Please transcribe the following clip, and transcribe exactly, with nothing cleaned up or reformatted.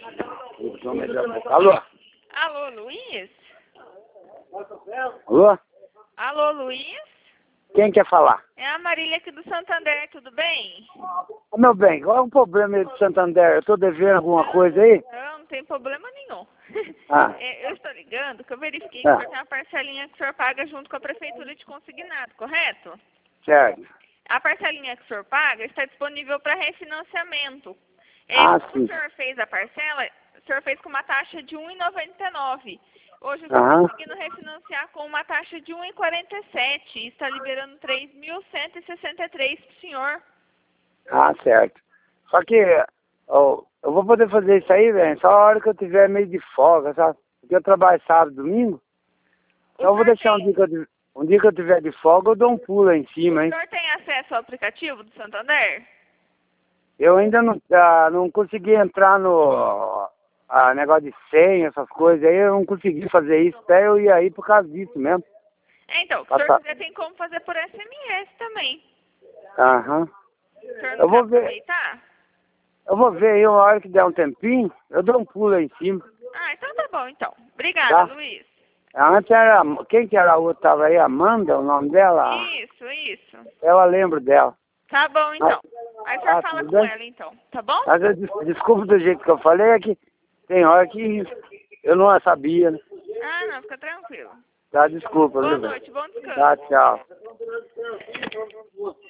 Alô? Alô, Luiz? Alô? Alô, Luiz? Quem quer falar? É a Marília aqui do Santander, tudo bem? Ô, meu bem, qual é o problema aí do Santander? Eu tô devendo alguma coisa aí? Não, não tem problema nenhum. Ah. É, eu estou ligando que eu verifiquei que Ah. o senhor tem uma parcelinha que o senhor paga junto com a Prefeitura de Consignado, correto? Certo. A parcelinha que o senhor paga está disponível para refinanciamento. É, Ah, como sim. o senhor fez a parcela, o senhor fez com uma taxa de um real e noventa e nove centavos. Hoje o senhor está Aham. conseguindo refinanciar com uma taxa de um real e quarenta e sete centavos e está liberando três mil cento e sessenta e três para o senhor. Ah, certo. Só que ó, eu vou poder fazer isso aí, velho, só a hora que eu tiver meio de folga, sabe? Porque eu trabalho sábado e domingo. Então eu vou deixar um dia, que eu, tiver- um dia que eu tiver de folga, eu dou um pulo lá em cima, O hein? senhor tem acesso ao aplicativo do Santander? Eu ainda não, ah, não consegui entrar no ah, negócio de senha, essas coisas aí, eu não consegui fazer isso, até eu ia aí por causa disso mesmo. É, então, se o Ah, senhor tá. quiser, tem como fazer por S M S também. Aham. O senhor Eu não quer vou ver, aproveitar? eu vou ver aí uma hora que der um tempinho, eu dou um pulo aí em cima, Ah, então tá bom, então. Obrigada, tá? Luiz. Antes era, quem que era a outra, tava aí, Amanda, o nome dela? Isso, isso. Eu lembro dela. Tá bom, então. Aí o senhor Ah, fala tudo com bem? ela, então. Tá bom? Mas eu des- desculpa do jeito que eu falei, é que tem hora que eu não sabia, né? Ah, não, fica tranquilo. Tá, desculpa, Boa viu, velho? noite, bom descanso. Tá, tchau.